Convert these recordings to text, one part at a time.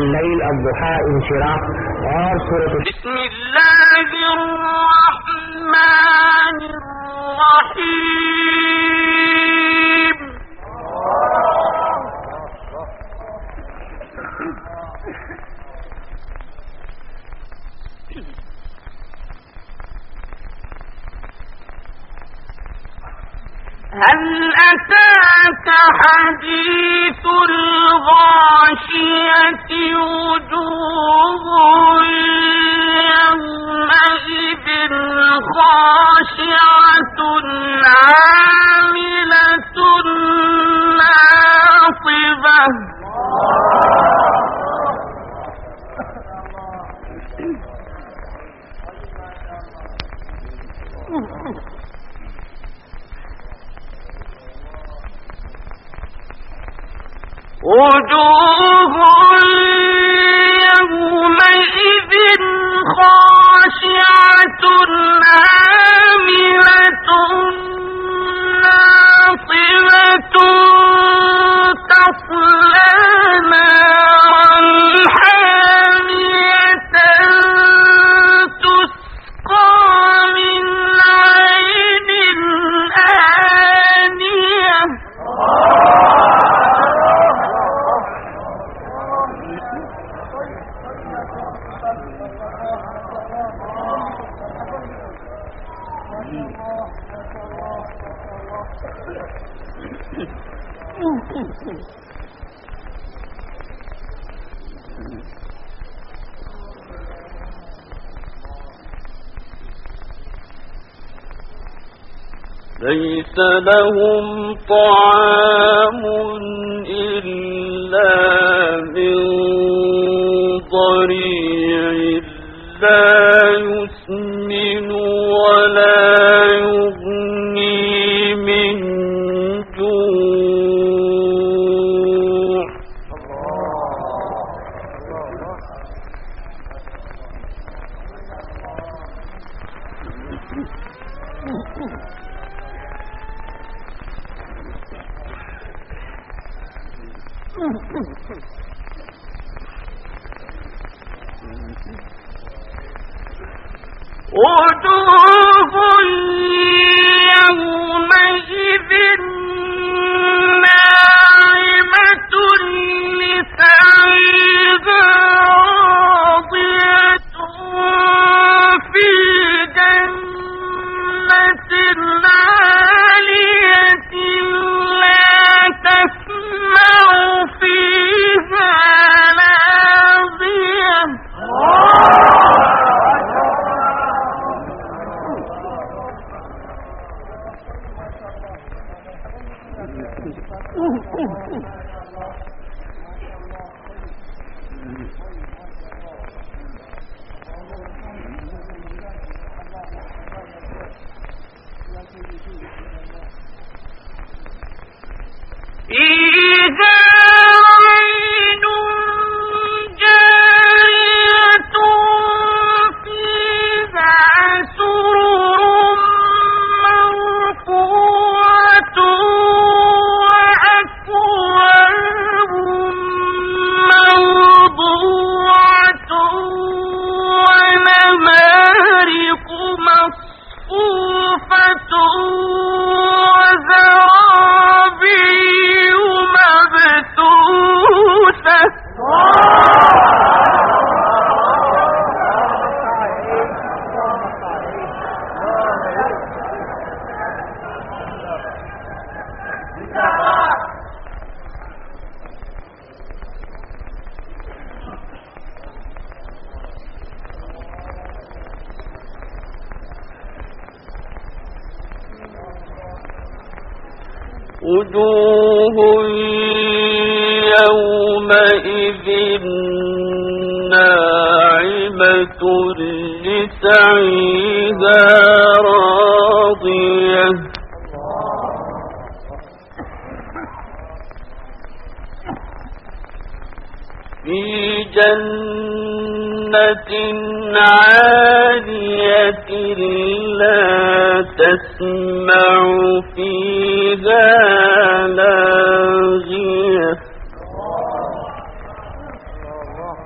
الليل الضحى انشراح اور سورة بسم الله الرحمن الرحيم هل أتاك حديث الغاشية وجوه يومئذ خاشعة عاملة ناصبة وجوه يومئذ خاشعة عاملة ناصبة تصلى نارا حامية تسقى من عين آنية ليس لهم طعام إلا من ضريع لا يسمن ولا يغني من جوع وجوه يومئذ ناعمة لسعيها راضية في جنة عالية لا تسمع فيها لاغية فيها عين جارية فيها سرر مرفوعة وأكواب موضوعة ونمارق مصفوفة وزرابي مبثوثة وجوه يومئذ ناعمة لسعيها راضية في جنة عالية لا تسمع فيها لاغية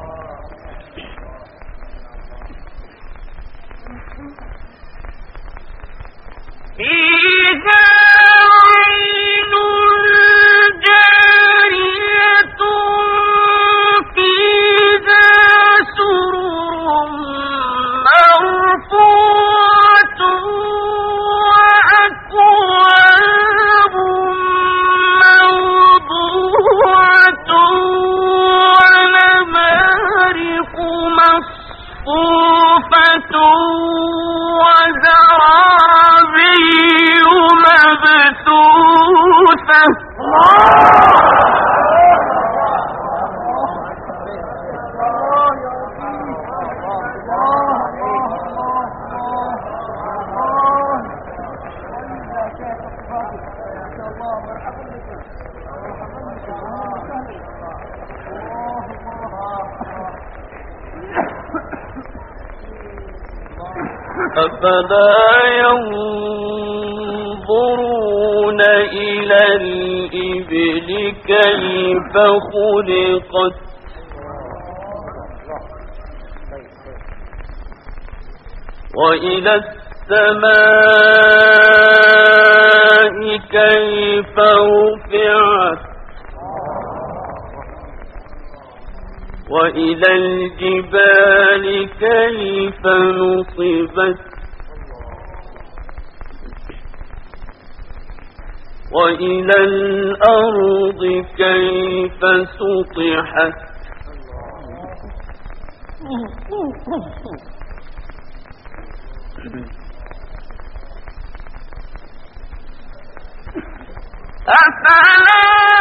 أفلا ينظرون إلى الإبل كيف خلقت وإلى السماء كيف رفعت وإلى الجبال كيف نصبت وإلى الأرض كيف سطحت أفلا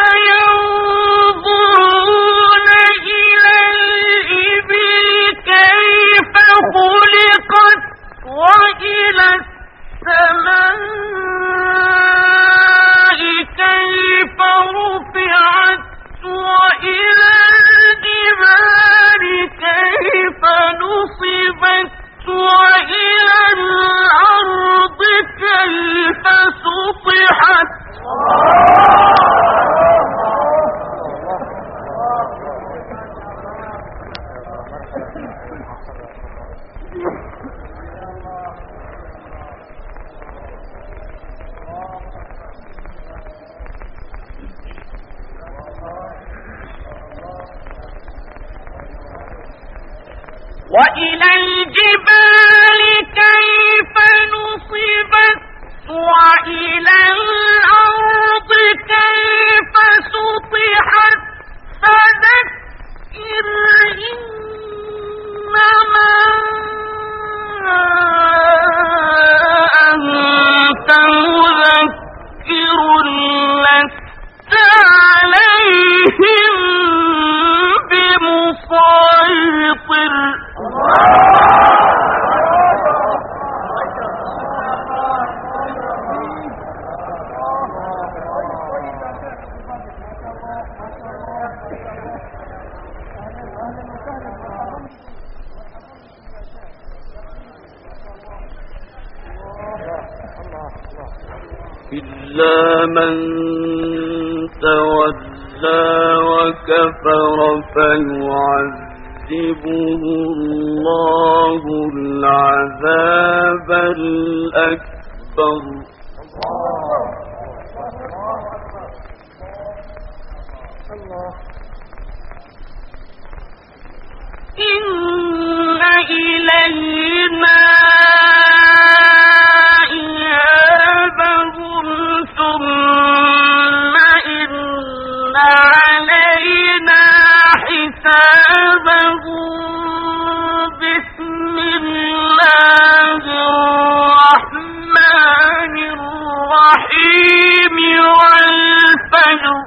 ينظرون إلى الإبل كيف خلقت وإلى السماء كيف رفعت وإلى الجبال كيف نصبت وإلى الأرض كيف سطحت وإلى الجبال كيف نصبت وإلى الأرض كيف سطحت فذكر إنما أنت مذكر لست عليهم بمسيطر إلا من تولى وكفر فيعذبه الله العذاب الأكبر إن إلينا إيابهم ثم إن علينا حسابهم بسم الله الرحمن الرحيم والفجر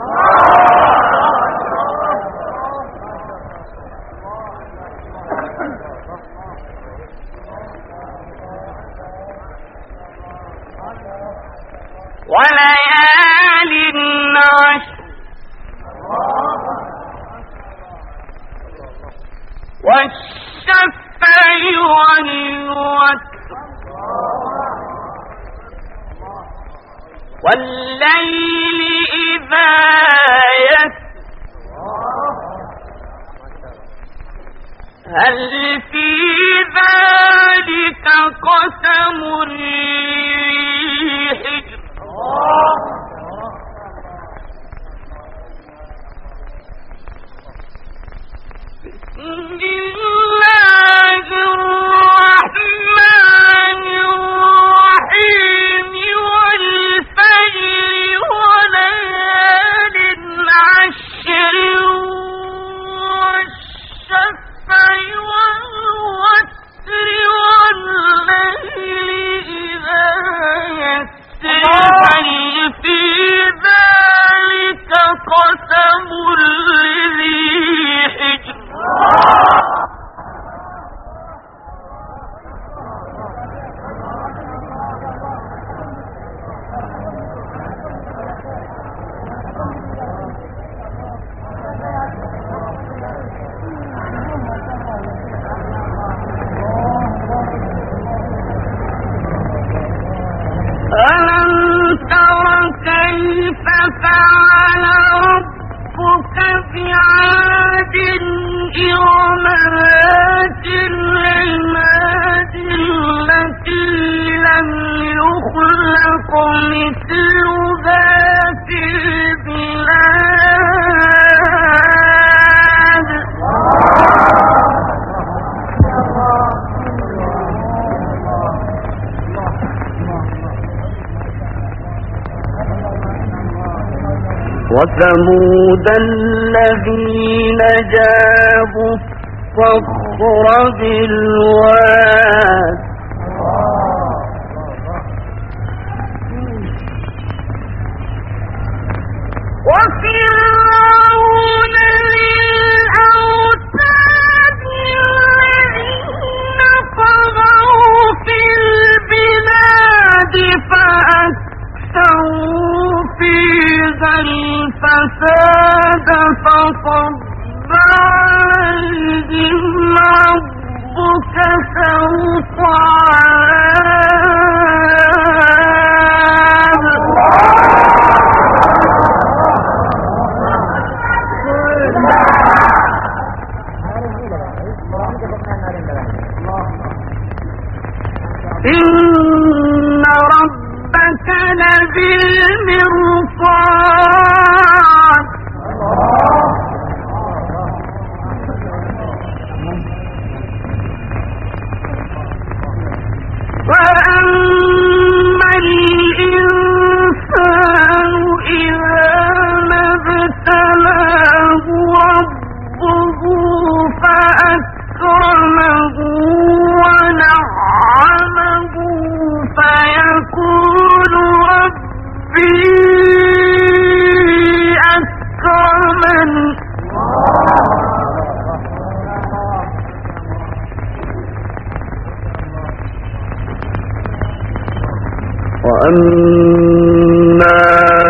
وليال عشر والشفع والوتر والليل إذا يسر هل في ذلك قسم لذي حجر بسم الله الرحمن الرحيم والفجر وليال عشر والشفع والوتر والليل إذا يسر هل في فعل ربك بعاد إرم ذات العماد التي لم يخلق مثلها في البلاد وثمود الذين جابوا الصخر بالواد وفرعون للأوتاد الذين طغوا في البلاد فأكثروا فيها الفساد فصب عليهم ربك سوط عذاب إن ربك لبالمرصاد وأما الإنسان إذا ما ابتلاه ربه فأكرمه ونعمه فيقول ربي أكرمن وأما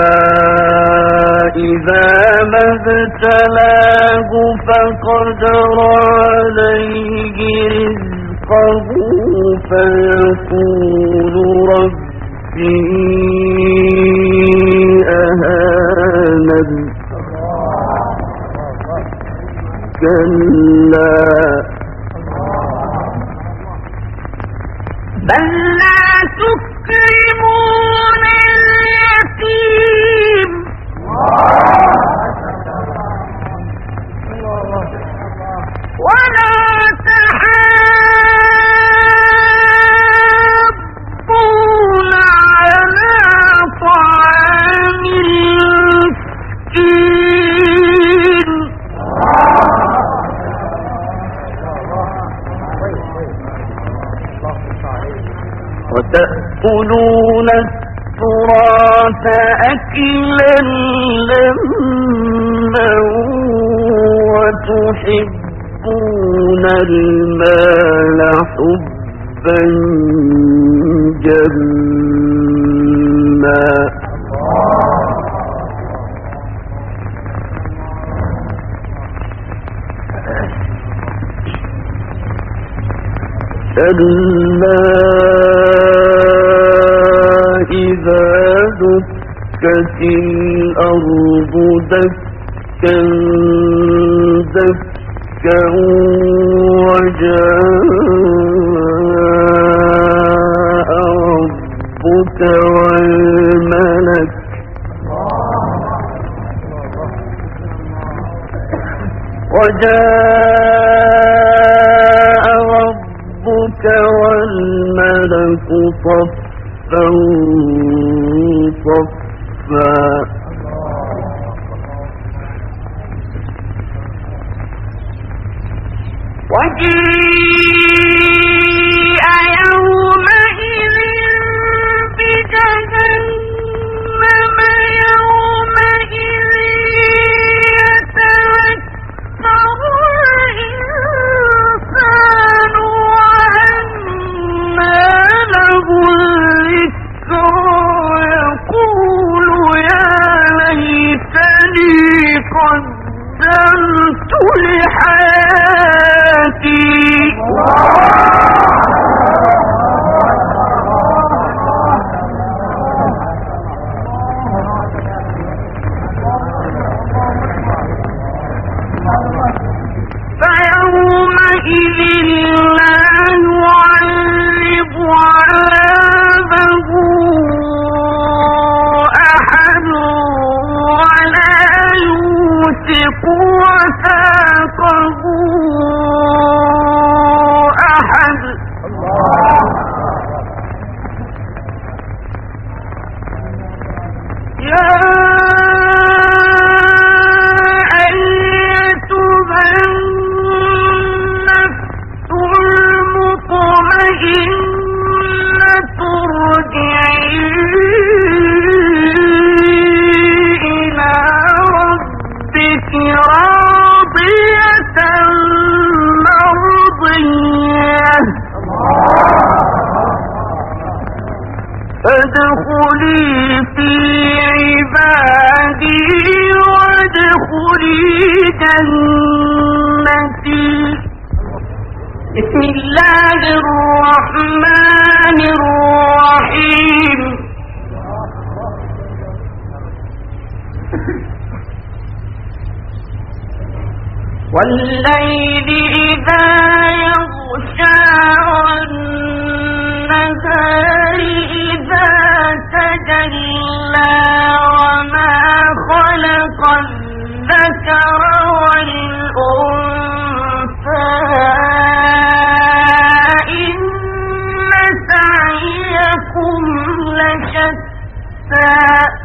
إذا ما ابتلاه فقدر عليه رزقه فيقول ربي أهانن كلا بل لا تكرمون اليتيم ولا تحاضون على طعام المسكين وتأكلون التراث أكلا لما وتحبون المال حبا جما كلا إذا دكت الأرض دكا دكا وجاء ربك والملك ربك والملك صفا صفا وجيء يومئذ بجهنم يومئذ يتذكر الإنسان وأنى له الذكرى يقول يا ليتني قدمت لحياتي فيومئذ لا يعذب عذابه أحد ولا يوثق وثاقه أحد. يا أيتها النفس المطمئنة ارجعي إلى ربك راضية مرضية فادخلي في عبادي وادخلي جنتي. بسم الله الرحمن الرحيم. والليل إذا يغشى والنهار إذا تجلى وما خلق الذكر والأنثى إن سعيكم لشتى.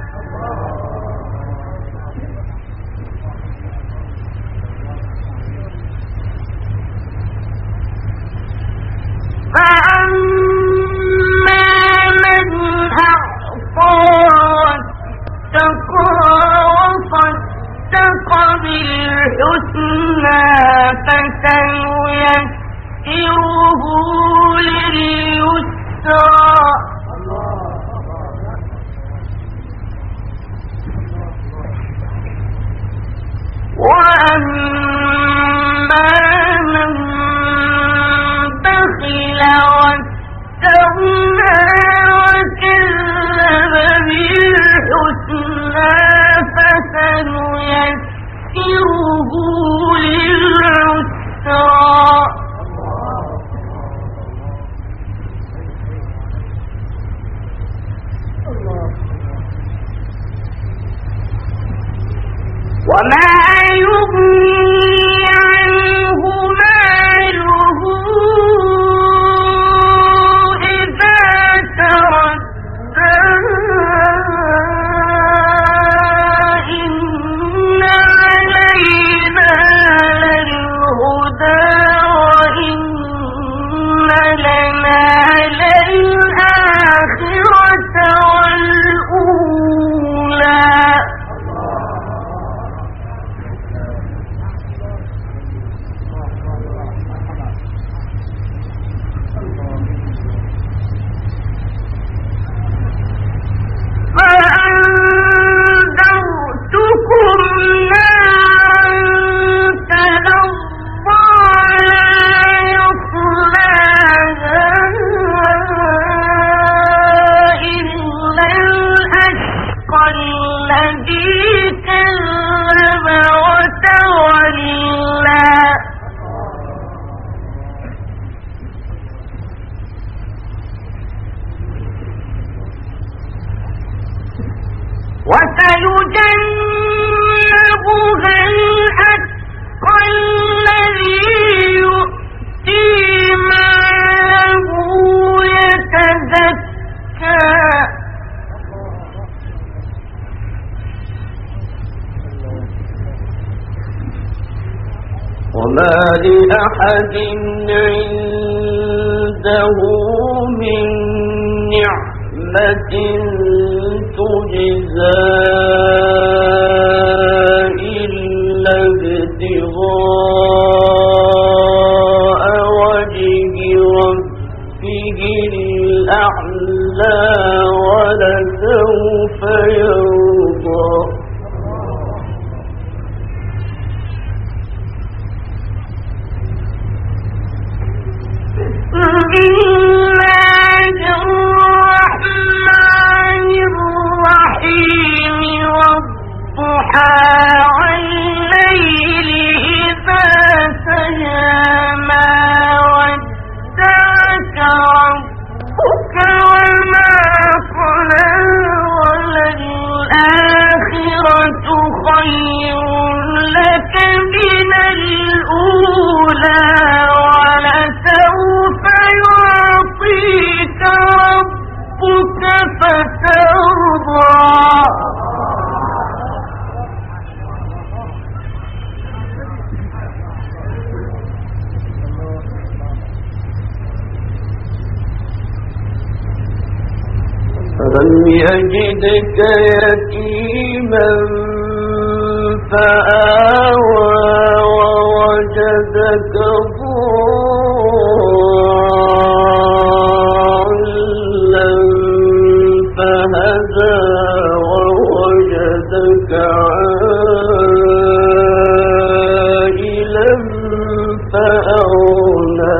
فأما من أعطى واتقى وصدق بالحسنى فسنيسره لليسرى. وأما من بخل واستغنى وكذب بالحسنى فسنيسره للعسرى. وما يغني عنه ماله إذا تردى إن علينا للهدى وإن لنا للآخرة والأولى. فأنذرتكم نارا تلظى لا يصلاها إلا الأشقى الذي كذب وتولى. وسيجنبها الأتقى الذي يؤتي ماله يتزكى وما لأحد عنده من نعمة تجزى إلا ابتغاء وجه ربه الأعلى ولسوف يرضى. بسم الله الرحمن الرحيم. لم يجدك يتيما فآوى ووجدك ضالا فهدى ووجدك عائلا فأغنى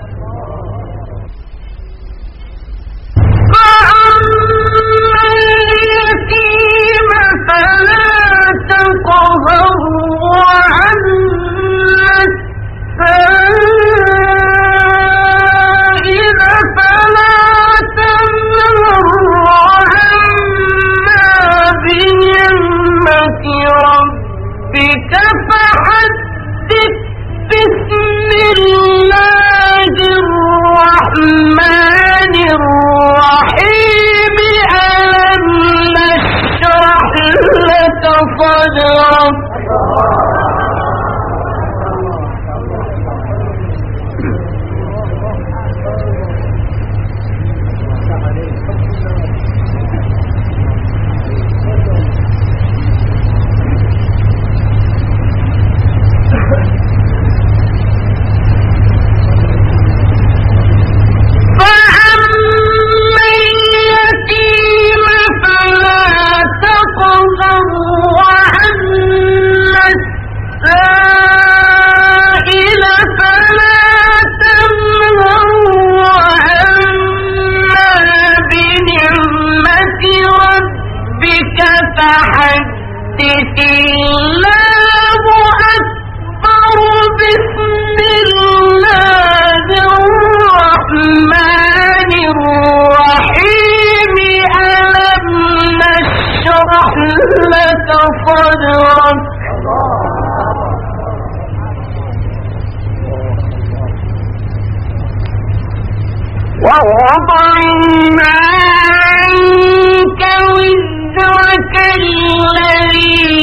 ووضعنا عنك وزرك الذي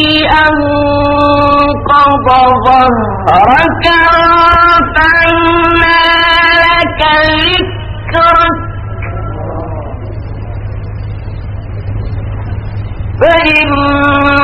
أنقض ظهرك ورفعنا لك ذكرك فإن